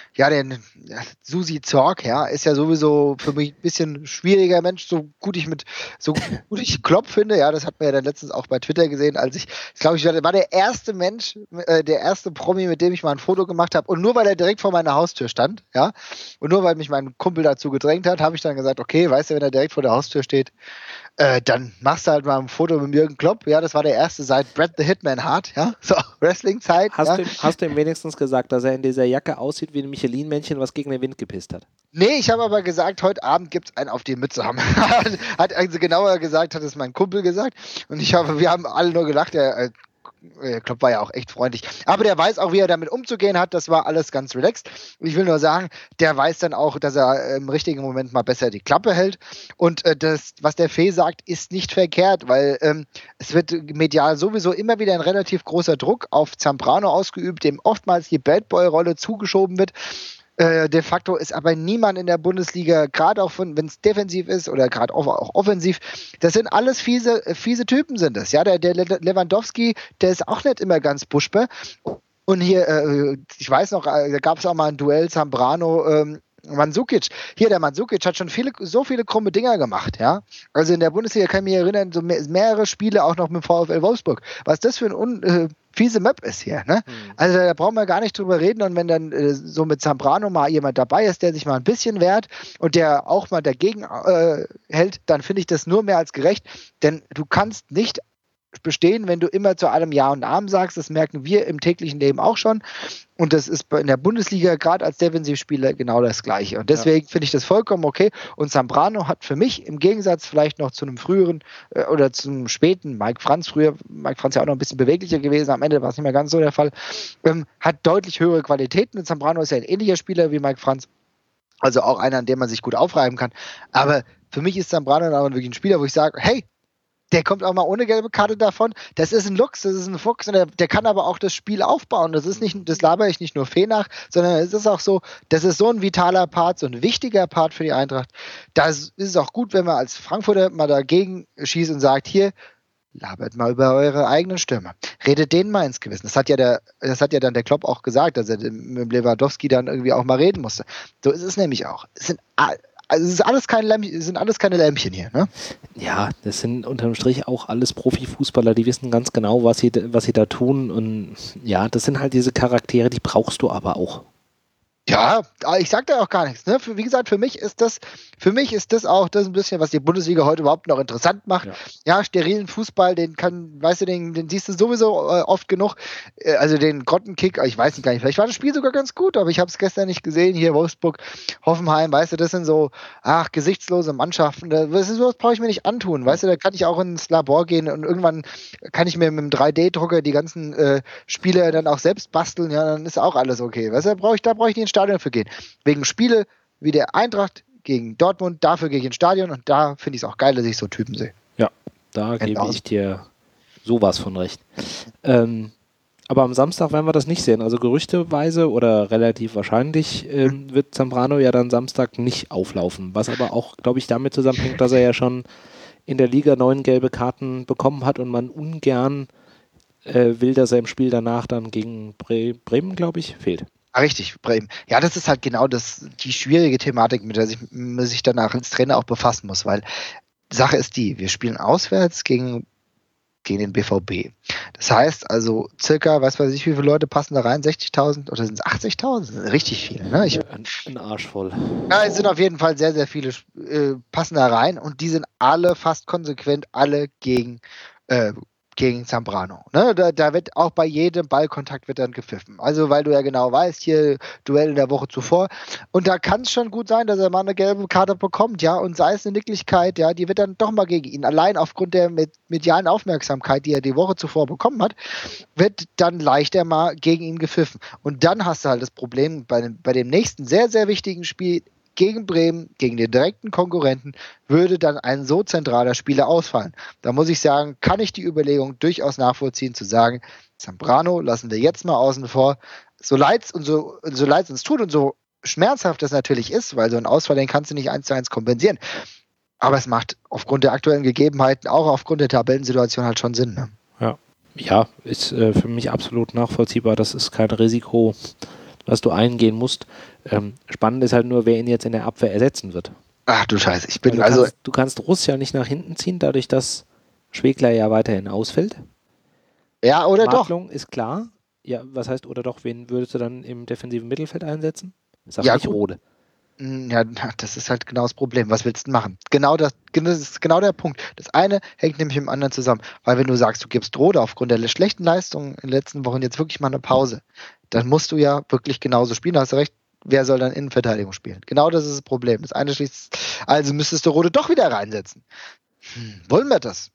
Susi Zorc, ja, ist ja sowieso für mich ein bisschen schwieriger Mensch, so gut ich Klopp finde. Ja, das hat man ja dann letztens auch bei Twitter gesehen, als ich glaube, ich war der erste Mensch, der erste Promi, mit dem ich mal ein Foto gemacht habe. Und nur weil er direkt vor meiner Haustür stand, ja, und nur weil mich mein Kumpel dazu gedrängt hat, habe ich dann gesagt, okay, weißt du, wenn er direkt vor der Haustür steht, dann machst du halt mal ein Foto mit Jürgen Klopp. Ja, das war der erste seit Bret the Hitman Hart. Ja, so Wrestling-Zeit. Hast du ihm wenigstens gesagt, dass er in dieser Jacke aussieht wie ein Michelin-Männchen, was gegen den Wind gepisst hat? Nee, ich habe aber gesagt, heute Abend gibt's einen auf die Mütze haben. Hat also genauer gesagt, hat es mein Kumpel gesagt. Und wir haben alle nur gelacht. Klopp war ja auch echt freundlich. Aber der weiß auch, wie er damit umzugehen hat. Das war alles ganz relaxed. Ich will nur sagen, der weiß dann auch, dass er im richtigen Moment mal besser die Klappe hält. Und das, was der Fee sagt, ist nicht verkehrt, weil es wird medial sowieso immer wieder ein relativ großer Druck auf Zambrano ausgeübt, dem oftmals die Bad Boy-Rolle zugeschoben wird. De facto ist aber niemand in der Bundesliga, gerade auch wenn es defensiv ist oder gerade auch offensiv, das sind alles fiese Typen sind das. Ja, der Lewandowski, der ist auch nicht immer ganz buschbe. Und hier, ich weiß noch, da gab es auch mal ein Duell Zambrano, Mandzukic. Hier, der Mandzukic hat schon so viele krumme Dinger gemacht, ja. Also in der Bundesliga kann ich mich erinnern, so mehrere Spiele auch noch mit VfL Wolfsburg. Was das für ein fiese Map ist hier, ne? Also da brauchen wir gar nicht drüber reden. Und wenn dann so mit Zambrano mal jemand dabei ist, der sich mal ein bisschen wehrt und der auch mal dagegen hält, dann finde ich das nur mehr als gerecht. Denn du kannst nicht bestehen, wenn du immer zu allem Ja und Amen sagst. Das merken wir im täglichen Leben auch schon. Und das ist in der Bundesliga gerade als Defensivspieler genau das Gleiche. Und deswegen finde ich das vollkommen okay. Und Zambrano hat für mich im Gegensatz vielleicht noch zu einem früheren oder zum späten Mike Franz, früher Mike Franz ja auch noch ein bisschen beweglicher gewesen, am Ende war es nicht mehr ganz so der Fall, hat deutlich höhere Qualitäten. Und Zambrano ist ja ein ähnlicher Spieler wie Mike Franz. Also auch einer, an dem man sich gut aufreiben kann. Aber für mich ist Zambrano dann wirklich ein Spieler, wo ich sage, hey, der kommt auch mal ohne gelbe Karte davon. Das ist ein Lux, das ist ein Fuchs und der kann aber auch das Spiel aufbauen. Das ist nicht, das labere ich nicht nur Fee nach, sondern es ist auch so, das ist so ein vitaler Part, so ein wichtiger Part für die Eintracht. Da ist es auch gut, wenn man als Frankfurter mal dagegen schießt und sagt, hier, labert mal über eure eigenen Stürmer. Redet denen mal ins Gewissen. Das hat ja dann der Klopp auch gesagt, dass er mit Lewandowski dann irgendwie auch mal reden musste. So ist es nämlich auch. Es sind alles keine Lämpchen hier, ne? Ja, das sind unterm Strich auch alles Profifußballer, die wissen ganz genau, was sie da tun. Und ja, das sind halt diese Charaktere, die brauchst du aber auch. Ja, ich sag da auch gar nichts. Ne? Wie gesagt, für mich ist das auch das ein bisschen, was die Bundesliga heute überhaupt noch interessant macht. Ja, sterilen Fußball, den siehst du sowieso oft genug. Also den Grottenkick, ich weiß nicht gar nicht, vielleicht war das Spiel sogar ganz gut, aber ich habe es gestern nicht gesehen. Hier Wolfsburg, Hoffenheim, weißt du, das sind so, gesichtslose Mannschaften. Das brauche ich mir nicht antun, weißt du, da kann ich auch ins Labor gehen und irgendwann kann ich mir mit dem 3D-Drucker die ganzen Spiele dann auch selbst basteln, ja, dann ist auch alles okay. Weißt du, da brauche ich nicht ins Stadion für gehen. Wegen Spiele wie der Eintracht gegen Dortmund, dafür gehe ich ins Stadion und da finde ich es auch geil, dass ich so Typen sehe. Ja, da gebe ich dir sowas von recht. Aber am Samstag werden wir das nicht sehen. Also gerüchteweise oder relativ wahrscheinlich wird Zambrano ja dann Samstag nicht auflaufen. Was aber auch, glaube ich, damit zusammenhängt, dass er ja schon in der Liga 9 gelbe Karten bekommen hat und man ungern will, dass er im Spiel danach dann gegen Bremen, glaube ich, fehlt. Richtig, Bremen. Ja, das ist halt genau die schwierige Thematik, mit der sich danach als Trainer auch befassen muss, weil Sache ist wir spielen auswärts gegen den BVB. Das heißt also circa, weiß ich, wie viele Leute passen da rein? 60.000 oder sind es 80.000? Richtig viele, ne? Ein Arsch voll. Ja, es sind auf jeden Fall sehr, sehr viele passen da rein und die sind alle fast konsequent alle gegen Zambrano. Ne? Da wird auch bei jedem Ballkontakt wird dann gepfiffen. Also weil du ja genau weißt, hier Duell in der Woche zuvor. Und da kann es schon gut sein, dass er mal eine gelbe Karte bekommt, ja, und sei es eine Nicklichkeit, ja, die wird dann doch mal gegen ihn. Allein aufgrund der medialen Aufmerksamkeit, die er die Woche zuvor bekommen hat, wird dann leichter mal gegen ihn gepfiffen. Und dann hast du halt das Problem bei dem nächsten sehr, sehr wichtigen Spiel gegen Bremen, gegen den direkten Konkurrenten, würde dann ein so zentraler Spieler ausfallen. Da muss ich sagen, kann ich die Überlegung durchaus nachvollziehen, zu sagen, Zambrano lassen wir jetzt mal außen vor. So leid es uns tut und so schmerzhaft das natürlich ist, weil so ein Ausfall, den kannst du nicht 1:1 kompensieren. Aber es macht aufgrund der aktuellen Gegebenheiten, auch aufgrund der Tabellensituation halt schon Sinn. Ne? Ja, ist für mich absolut nachvollziehbar. Das ist kein Risiko, was du eingehen musst. Spannend ist halt nur, wer ihn jetzt in der Abwehr ersetzen wird. Ach du Scheiße, du kannst Russ ja nicht nach hinten ziehen, dadurch, dass Schwegler ja weiterhin ausfällt. Ja, oder Martlung doch? ist klar. Ja, was heißt oder doch? Wen würdest du dann im defensiven Mittelfeld einsetzen? Sag ja, nicht Rode. Ja, das ist halt genau das Problem. Was willst du machen? Das ist genau der Punkt. Das eine hängt nämlich mit dem anderen zusammen. Weil wenn du sagst, du gibst Rode aufgrund der schlechten Leistung in den letzten Wochen jetzt wirklich mal eine Pause, dann musst du ja wirklich genauso spielen. Da hast du recht. Wer soll dann Innenverteidigung spielen? Genau das ist das Problem. Das eine schließt, also müsstest du Rode doch wieder reinsetzen. Wollen wir das?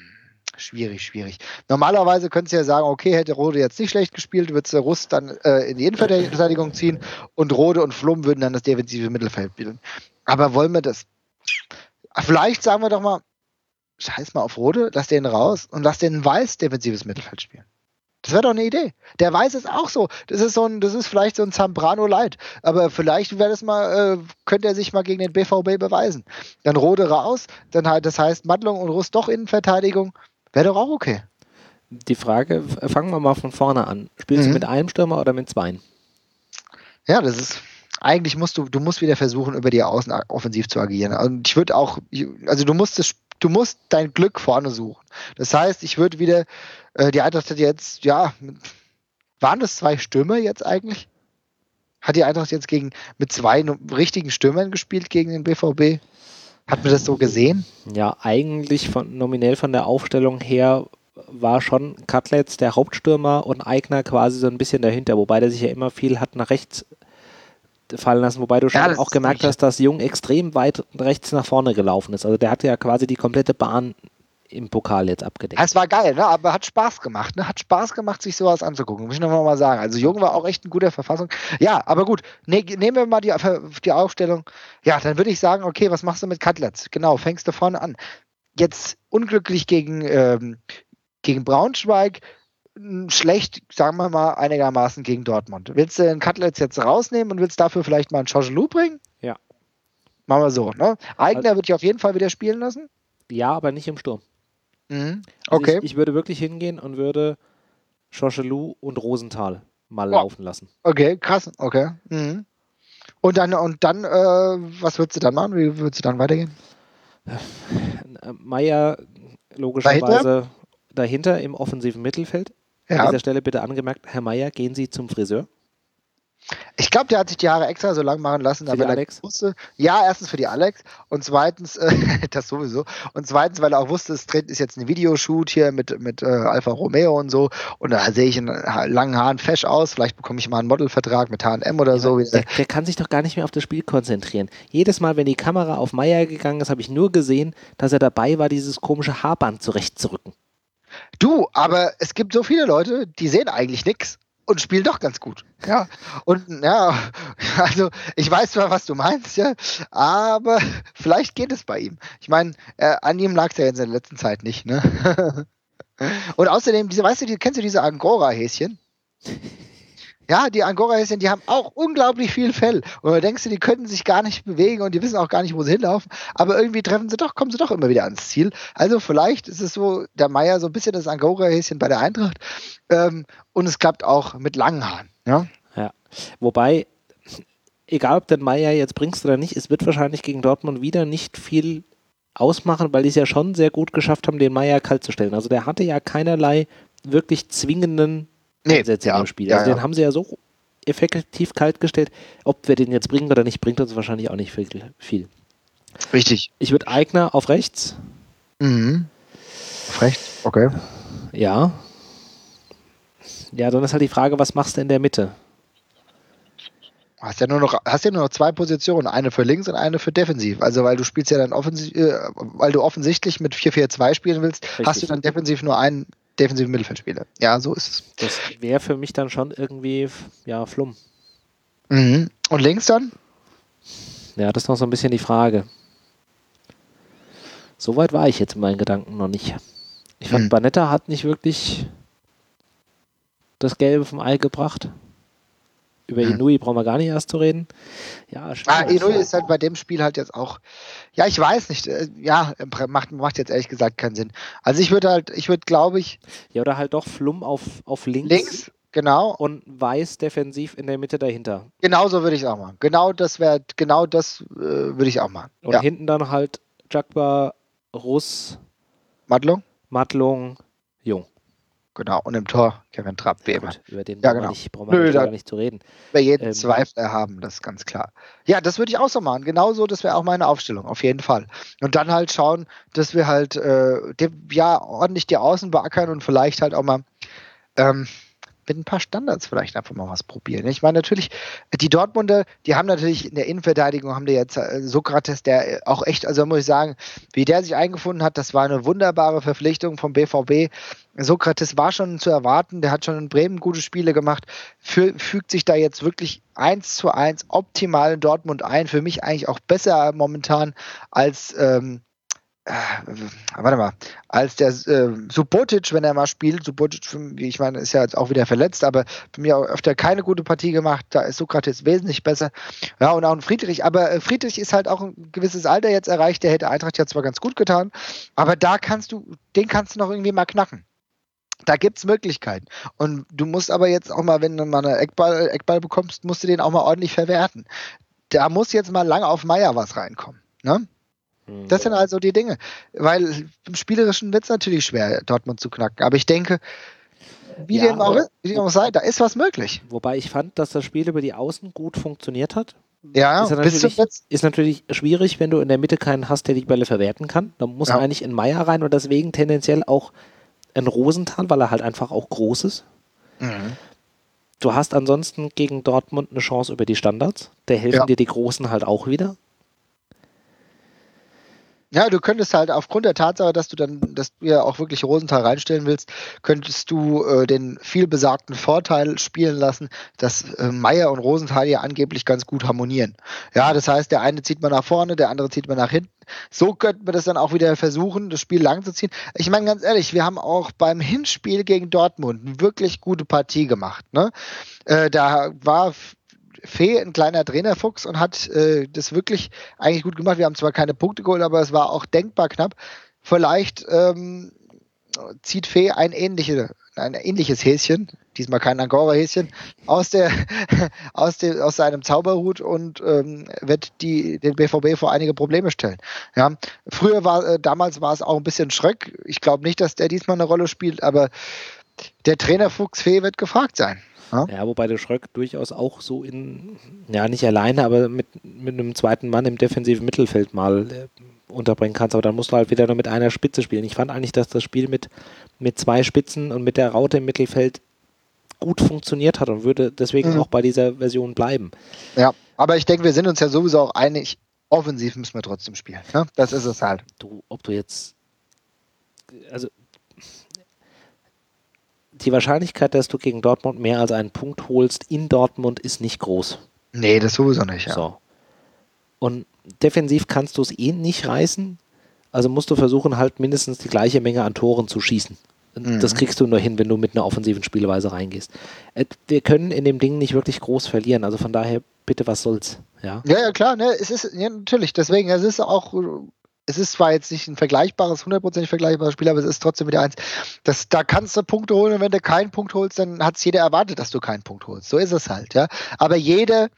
Schwierig. Normalerweise könntest du ja sagen, okay, hätte Rode jetzt nicht schlecht gespielt, würdest du Russ dann in die Innenverteidigung ziehen und Rode und Flum würden dann das defensive Mittelfeld bilden. Aber wollen wir das? Vielleicht sagen wir doch mal, scheiß mal auf Rode, lass den raus und lass den Weiß defensives Mittelfeld spielen. Das wäre doch eine Idee. Der Weiß ist auch so. Das ist vielleicht so ein Zambrano Light. Aber vielleicht könnte er sich mal gegen den BVB beweisen. Dann Rode raus, dann halt, das heißt Mandlung und Russ doch Innenverteidigung. Wäre doch auch okay. Die Frage, fangen wir mal von vorne an. Spielst du mit einem Stürmer oder mit zweien? Ja, eigentlich musst du musst wieder versuchen, über die Außen offensiv zu agieren. Und du musst dein Glück vorne suchen. Das heißt, ich würde wieder, die Eintracht hat jetzt, waren das 2 Stürmer jetzt eigentlich? Hat die Eintracht jetzt mit 2 richtigen Stürmern gespielt gegen den BVB? Hat man das so gesehen? Ja, eigentlich nominell von der Aufstellung her war schon Cutlets der Hauptstürmer und Aigner quasi so ein bisschen dahinter, wobei der sich ja immer viel hat nach rechts fallen lassen, wobei du schon auch gemerkt hast, dass Jung extrem weit rechts nach vorne gelaufen ist. Also der hatte ja quasi die komplette Bahn im Pokal jetzt abgedeckt. Es war geil, ne? Aber hat Spaß gemacht, ne? Hat Spaß gemacht, sich sowas anzugucken. Muss ich noch mal sagen. Also Jung war auch echt in guter Verfassung. Ja, aber gut. Nehmen wir mal die Aufstellung. Ja, dann würde ich sagen, okay, was machst du mit Cutlets? Genau, fängst du vorne an. Jetzt unglücklich gegen Braunschweig, schlecht, sagen wir mal, einigermaßen gegen Dortmund. Willst du den Cutlets jetzt rausnehmen und willst dafür vielleicht mal einen Chogelou bringen? Ja. Machen wir so, ne? Aigner würde ich auf jeden Fall wieder spielen lassen. Ja, aber nicht im Sturm. Mhm. Also Okay. ich würde wirklich hingehen und würde Chogelou und Rosenthal mal laufen lassen. Okay, krass. Okay. Mhm. Und dann, was würdest du dann machen? Wie würdest du dann weitergehen? Meier logischerweise dahinter im offensiven Mittelfeld. Ja. An dieser Stelle bitte angemerkt, Herr Meier, gehen Sie zum Friseur. Ich glaube, der hat sich die Haare extra so lang machen lassen, Für die Alex? Wusste, ja, erstens für die Alex und zweitens, das sowieso, und zweitens, weil er auch wusste, es ist jetzt ein Videoshoot hier mit Alfa Romeo und so und da sehe ich in langen Haaren fesch aus, vielleicht bekomme ich mal einen Modelvertrag mit H&M oder so. Der kann sich doch gar nicht mehr auf das Spiel konzentrieren. Jedes Mal, wenn die Kamera auf Meier gegangen ist, habe ich nur gesehen, dass er dabei war, dieses komische Haarband zurechtzurücken. Du, aber es gibt so viele Leute, die sehen eigentlich nichts und spielen doch ganz gut. Ja. Und ja, also ich weiß zwar, was du meinst, ja, aber vielleicht geht es bei ihm. Ich meine, an ihm lag es ja jetzt in der letzten Zeit nicht, ne? Und außerdem, kennst du diese Angora-Häschen? Ja, die Angora-Häschen, die haben auch unglaublich viel Fell. Und du denkst, die könnten sich gar nicht bewegen und die wissen auch gar nicht, wo sie hinlaufen. Aber irgendwie kommen sie doch immer wieder ans Ziel. Also vielleicht ist es so, der Meier so ein bisschen das Angora-Häschen bei der Eintracht. Und es klappt auch mit langen Haaren. Ja. Wobei, egal ob den Meier jetzt bringst oder nicht, es wird wahrscheinlich gegen Dortmund wieder nicht viel ausmachen, weil die es ja schon sehr gut geschafft haben, den Meier kalt zu stellen. Also der hatte ja keinerlei wirklich zwingenden Einsätze im Spiel. Also den haben sie ja so effektiv kalt gestellt. Ob wir den jetzt bringen oder nicht, bringt uns wahrscheinlich auch nicht viel. Richtig. Ich würde Aigner auf rechts. Mhm. Auf rechts, okay. Ja. Ja, dann ist halt die Frage, was machst du in der Mitte? Hast ja nur noch zwei Positionen, eine für links und eine für defensiv. Also weil du spielst ja dann weil du offensichtlich mit 4-4-2 spielen willst, Richtig. Hast du dann defensiv nur einen defensiven Mittelfeldspieler. Ja, so ist es. Das wäre für mich dann schon irgendwie, ja, Flumm. Mhm. Und links dann? Ja, das ist noch so ein bisschen die Frage. Soweit war ich jetzt in meinen Gedanken noch nicht. Ich fand, Banetta hat nicht wirklich das Gelbe vom Ei gebracht. Über Inouye brauchen wir gar nicht erst zu reden. Ja, Inouye ist halt bei dem Spiel halt jetzt auch, ja, ich weiß nicht, macht jetzt ehrlich gesagt keinen Sinn. Also ich würde glaube ich... Ja, oder halt doch Flumm auf links. Links, genau. Und Weiß defensiv in der Mitte dahinter. Genau so würde ich es auch machen. Genau das würde ich auch machen. Und hinten dann halt Jagba, Russ, Matlung, Jung. Genau, und im Tor Kevin Trapp, wie immer. Über den brauchen wir gar nicht zu reden. Über jeden Zweifel haben, das ist ganz klar. Ja, das würde ich auch so machen. Genauso, das wäre auch meine Aufstellung, auf jeden Fall. Und dann halt schauen, dass wir halt ordentlich die Außen beackern und vielleicht halt auch mal mit ein paar Standards vielleicht einfach mal was probieren. Ich meine natürlich, die Dortmunder, die haben natürlich in der Innenverteidigung, haben die jetzt Sokrates, der auch echt, also muss ich sagen, wie der sich eingefunden hat, das war eine wunderbare Verpflichtung vom BVB. Sokrates war schon zu erwarten, der hat schon in Bremen gute Spiele gemacht, fügt sich da jetzt wirklich 1:1 optimal in Dortmund ein, für mich eigentlich auch besser momentan als als der Subotic, wenn er mal spielt. Subotic, ich meine, ist ja jetzt auch wieder verletzt, aber für mich auch öfter keine gute Partie gemacht. Da ist Sokrates wesentlich besser. Ja, und auch ein Friedrich. Aber Friedrich ist halt auch ein gewisses Alter jetzt erreicht. Der hätte Eintracht ja zwar ganz gut getan, aber den kannst du noch irgendwie mal knacken. Da gibt es Möglichkeiten. Und du musst aber jetzt auch mal, wenn du mal einen Eckball bekommst, musst du den auch mal ordentlich verwerten. Da muss jetzt mal lange auf Meier was reinkommen. Ne? Das sind also die Dinge. Weil im Spielerischen wird es natürlich schwer, Dortmund zu knacken. Aber ich denke, wie dem auch sei, da ist was möglich. Wobei ich fand, dass das Spiel über die Außen gut funktioniert hat. Ja, ist natürlich schwierig, wenn du in der Mitte keinen hast, der die Bälle verwerten kann. Da muss eigentlich ein Meier rein und deswegen tendenziell auch ein Rosenthal, weil er halt einfach auch groß ist. Mhm. Du hast ansonsten gegen Dortmund eine Chance über die Standards. Da helfen dir die Großen halt auch wieder. Ja, du könntest halt aufgrund der Tatsache, dass du ja auch wirklich Rosenthal reinstellen willst, könntest du den vielbesagten Vorteil spielen lassen, dass Meier und Rosenthal ja angeblich ganz gut harmonieren. Ja, das heißt, der eine zieht man nach vorne, der andere zieht man nach hinten. So könnten wir das dann auch wieder versuchen, das Spiel lang zu ziehen. Ich meine, ganz ehrlich, wir haben auch beim Hinspiel gegen Dortmund eine wirklich gute Partie gemacht. Ne? Da war Fee ein kleiner Trainerfuchs und hat das wirklich eigentlich gut gemacht. Wir haben zwar keine Punkte geholt, aber es war auch denkbar knapp. Vielleicht zieht Fee ein ähnliches Häschen, diesmal kein Angora-Häschen, aus seinem Zauberhut und wird den BVB vor einige Probleme stellen. Ja, damals war es auch ein bisschen Schröck. Ich glaube nicht, dass der diesmal eine Rolle spielt, aber der Trainerfuchs Fee wird gefragt sein. Ja, wobei der Schröck durchaus auch so nicht alleine, aber mit einem zweiten Mann im defensiven Mittelfeld mal unterbringen kannst, aber dann musst du halt wieder nur mit einer Spitze spielen. Ich fand eigentlich, dass das Spiel mit zwei Spitzen und mit der Raute im Mittelfeld gut funktioniert hat und würde deswegen auch bei dieser Version bleiben. Ja, aber ich denke, wir sind uns ja sowieso auch einig, offensiv müssen wir trotzdem spielen. Ne? Das ist es halt. Die Wahrscheinlichkeit, dass du gegen Dortmund mehr als einen Punkt holst in Dortmund, ist nicht groß. Nee, das sowieso nicht, ja. So. Und defensiv kannst du es nicht reißen, also musst du versuchen, halt mindestens die gleiche Menge an Toren zu schießen. Das kriegst du nur hin, wenn du mit einer offensiven Spielweise reingehst. Wir können in dem Ding nicht wirklich groß verlieren, also von daher, bitte, was soll's? Ja, klar, ne? Es ist, ja, natürlich, deswegen, es ist zwar jetzt nicht ein 100% vergleichbares Spiel, aber es ist trotzdem wieder eins. Da kannst du Punkte holen und wenn du keinen Punkt holst, dann hat es jeder erwartet, dass du keinen Punkt holst. So ist es halt, ja. Aber jeder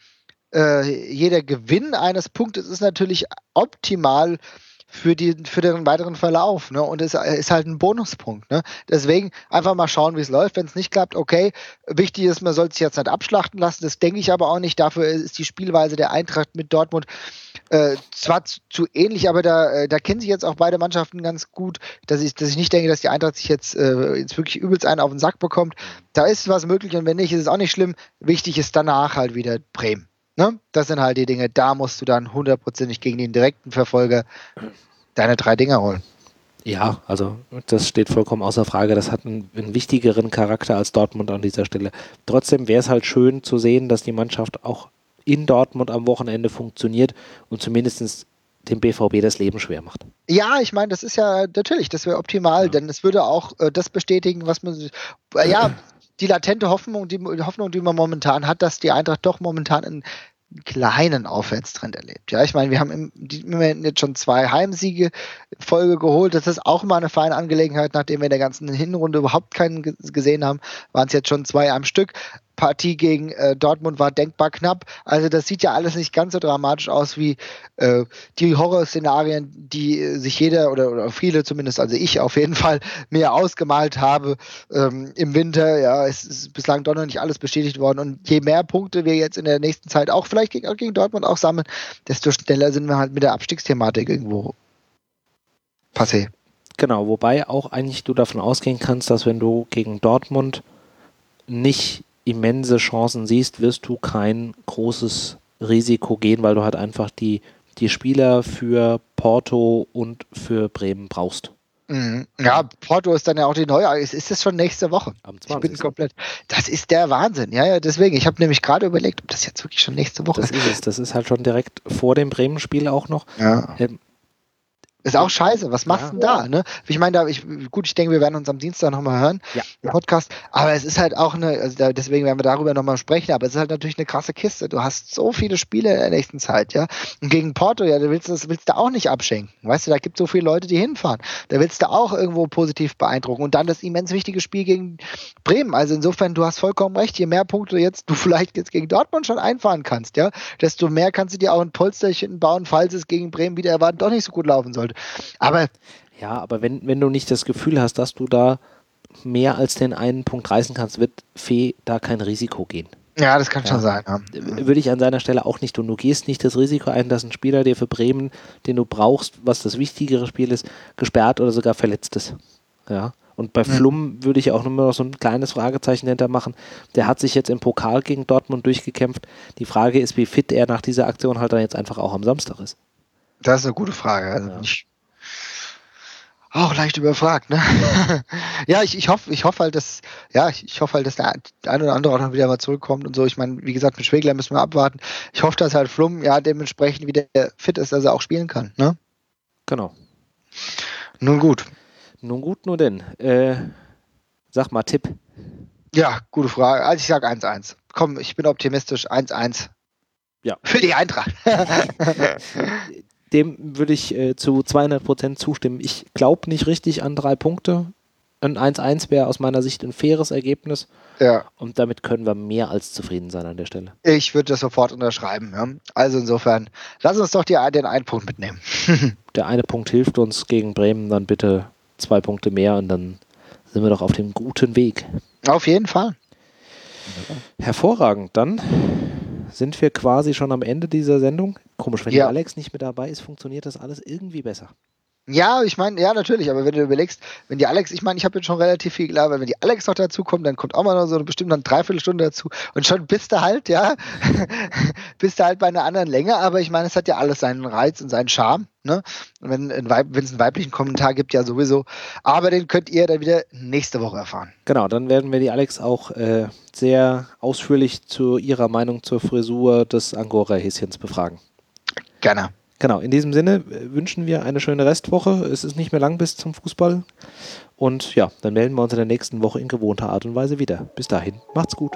Gewinn eines Punktes ist natürlich optimal für den weiteren Verlauf, ne? Und es ist halt ein Bonuspunkt, ne? Deswegen einfach mal schauen, wie es läuft. Wenn es nicht klappt, okay. Wichtig ist, man sollte sich jetzt nicht abschlachten lassen. Das denke ich aber auch nicht. Dafür ist die Spielweise der Eintracht mit Dortmund zwar zu ähnlich, aber da kennen sich jetzt auch beide Mannschaften ganz gut, dass ich nicht denke, dass die Eintracht sich jetzt wirklich übelst einen auf den Sack bekommt. Da ist was möglich und wenn nicht, ist es auch nicht schlimm. Wichtig ist danach halt wieder Bremen. Ne? Das sind halt die Dinge, da musst du dann 100% gegen den direkten Verfolger deine 3 Dinger holen. Ja, also das steht vollkommen außer Frage. Das hat einen wichtigeren Charakter als Dortmund an dieser Stelle. Trotzdem wäre es halt schön zu sehen, dass die Mannschaft auch in Dortmund am Wochenende funktioniert und zumindest dem BVB das Leben schwer macht. Ja, ich meine, das ist ja natürlich, das wäre optimal, denn es würde auch das bestätigen, was man die latente Hoffnung, die man momentan hat, dass die Eintracht doch momentan einen kleinen Aufwärtstrend erlebt. Ja, ich meine, wir haben immerhin jetzt schon 2 Heimsiege in Folge geholt. Das ist auch mal eine feine Angelegenheit, nachdem wir in der ganzen Hinrunde überhaupt keinen gesehen haben, waren es jetzt schon 2 am Stück. Partie gegen Dortmund war denkbar knapp. Also das sieht ja alles nicht ganz so dramatisch aus wie die Horrorszenarien, die sich jeder oder viele zumindest, also ich auf jeden Fall, mir ausgemalt habe im Winter. Ja, es ist bislang doch noch nicht alles bestätigt worden. Und je mehr Punkte wir jetzt in der nächsten Zeit auch vielleicht gegen Dortmund auch sammeln, desto schneller sind wir halt mit der Abstiegsthematik irgendwo passé. Genau, wobei auch eigentlich du davon ausgehen kannst, dass wenn du gegen Dortmund nicht immense Chancen siehst, wirst du kein großes Risiko gehen, weil du halt einfach die Spieler für Porto und für Bremen brauchst. Ja, Porto ist dann ja auch die neue. Ist das schon nächste Woche? Am 20. Ich bin komplett. Das ist der Wahnsinn. Ja, deswegen. Ich habe nämlich gerade überlegt, ob das jetzt wirklich schon nächste Woche ist. Das ist es. Das ist halt schon direkt vor dem Bremen-Spiel auch noch. Ja. Ist auch scheiße. Was machst du denn da? Ne? Ich meine, ich denke, wir werden uns am Dienstag nochmal hören, im Podcast. Aber es ist halt auch deswegen werden wir darüber nochmal sprechen, aber es ist halt natürlich eine krasse Kiste. Du hast so viele Spiele in der nächsten Zeit, ja. Und gegen Porto, ja, willst du auch nicht abschenken. Weißt du, da gibt es so viele Leute, die hinfahren. Da willst du auch irgendwo positiv beeindrucken. Und dann das immens wichtige Spiel gegen Bremen. Also insofern, du hast vollkommen recht. Je mehr Punkte du vielleicht jetzt gegen Dortmund schon einfahren kannst, ja, desto mehr kannst du dir auch ein Polsterchen bauen, falls es gegen Bremen wieder erwarten doch nicht so gut laufen sollte. Aber wenn du nicht das Gefühl hast, dass du da mehr als den einen Punkt reißen kannst, wird Fee da kein Risiko gehen. Ja, das kann schon sein. Ja. Würde ich an seiner Stelle auch nicht tun. Du gehst nicht das Risiko ein, dass ein Spieler dir für Bremen, den du brauchst, was das wichtigere Spiel ist, gesperrt oder sogar verletzt ist. Ja. Und bei Flum würde ich auch nur noch so ein kleines Fragezeichen hintermachen. Der hat sich jetzt im Pokal gegen Dortmund durchgekämpft. Die Frage ist, wie fit er nach dieser Aktion halt dann jetzt einfach auch am Samstag ist. Das ist eine gute Frage. Also auch leicht überfragt, ne? Ja, ich hoffe halt, dass der ein oder andere auch noch wieder mal zurückkommt und so. Ich meine, wie gesagt, mit Schwegler müssen wir abwarten. Ich hoffe, dass halt Flum dementsprechend wieder fit ist, dass er auch spielen kann, ne? Genau. Nun gut, nur denn. Sag mal, Tipp. Ja, gute Frage. Also ich sage 1-1. Komm, ich bin optimistisch. 1-1. Ja. Für die Eintracht. Dem würde ich zu 200% zustimmen. Ich glaube nicht richtig an 3 Punkte. Ein 1-1 wäre aus meiner Sicht ein faires Ergebnis. Ja. Und damit können wir mehr als zufrieden sein an der Stelle. Ich würde das sofort unterschreiben. Ja. Also insofern, lass uns doch den einen Punkt mitnehmen. Der eine Punkt hilft uns gegen Bremen, dann bitte 2 Punkte mehr und dann sind wir doch auf dem guten Weg. Auf jeden Fall. Hervorragend. Dann sind wir quasi schon am Ende dieser Sendung. Komisch, wenn der Alex nicht mit dabei ist, funktioniert das alles irgendwie besser. Ja, ich meine, ja, natürlich, aber wenn du überlegst, wenn die Alex, ich meine, ich habe jetzt schon relativ viel gelabert, wenn die Alex noch dazu kommt, dann kommt auch mal noch so bestimmt dann 3/4 Stunde dazu und schon bist du halt bei einer anderen Länge, aber ich meine, es hat ja alles seinen Reiz und seinen Charme, ne? Und wenn es einen weiblichen Kommentar gibt, ja sowieso, aber den könnt ihr dann wieder nächste Woche erfahren. Genau, dann werden wir die Alex auch sehr ausführlich zu ihrer Meinung zur Frisur des Angora-Häschens befragen. Gerne. Genau, in diesem Sinne wünschen wir eine schöne Restwoche. Es ist nicht mehr lang bis zum Fußball. Und ja, dann melden wir uns in der nächsten Woche in gewohnter Art und Weise wieder. Bis dahin, macht's gut.